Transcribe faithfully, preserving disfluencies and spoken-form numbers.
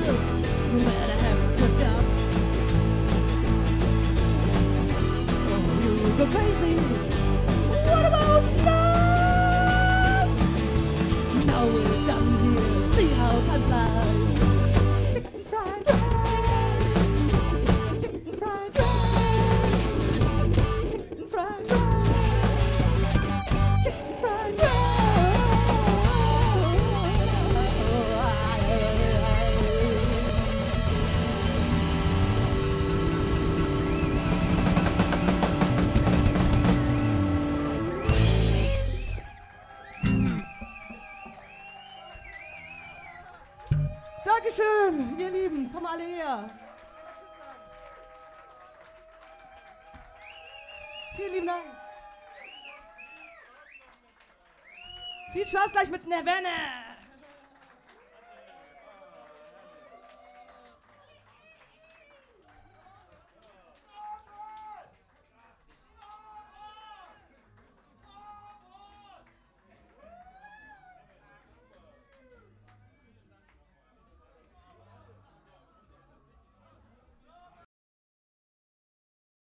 looks, no matter how you look up. Oh, you go crazy. What about love? Now we're done here. See how time flies. Chicken fried rice. Chicken fried rice. Chicken fried rice. Chicken fried rice. Dankeschön, ihr Lieben. Komm alle her. Vielen lieben Dank. Viel Spaß gleich mit Nirvana.